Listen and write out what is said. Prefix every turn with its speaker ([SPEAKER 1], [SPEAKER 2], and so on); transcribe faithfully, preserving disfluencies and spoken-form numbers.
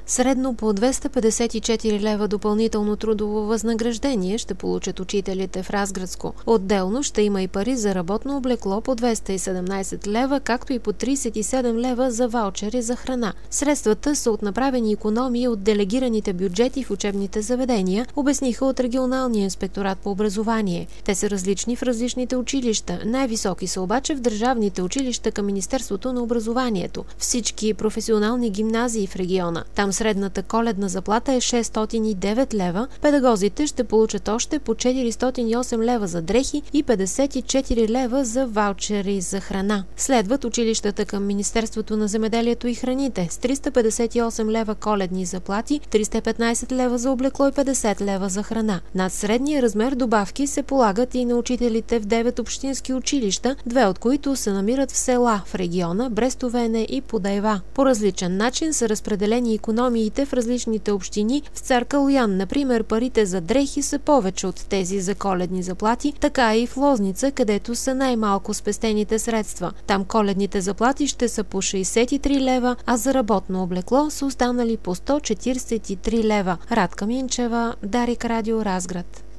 [SPEAKER 1] Средно по двеста петдесет и четири лева допълнително трудово възнаграждение ще получат учителите в Разградско. Отделно ще има и пари за работно облекло по двеста и седемнадесет лева, както и по тридесет и седем лева за ваучери за храна. Средствата са от направени икономии от делегираните бюджети в учебните заведения, обясниха от Регионалния инспекторат по образование. Те са различни в различните училища. Най-високи са обаче в държавните училища към Министерството на образованието. Всички професионални гимназии в региона. Там средната коледна заплата е шестстотин и девет лева, педагозите ще получат още по четиристотин и осем лева за дрехи и петдесет и четири лева за ваучери за храна. Следват училищата към Министерството на земеделието и храните с триста петдесет и осем лева коледни заплати, триста и петнадесет лева за облекло и петдесет лева за храна. Над средния размер добавки се полагат и на учителите в девет общински училища, две от които се намират в села в региона Брестовене и Подайва. По различен начин са разпределени икономиите в различните общини. В Цар Калоян, например, парите за дрехи са повече от тези за коледни заплати, така и в Лозница, където са най-малко спестените средства. Там коледните заплати ще са по шейсет и три лева, а за работно облекло са останали по сто четиридесет и три лева. Радка Минчева, Дарик Радио, Разград.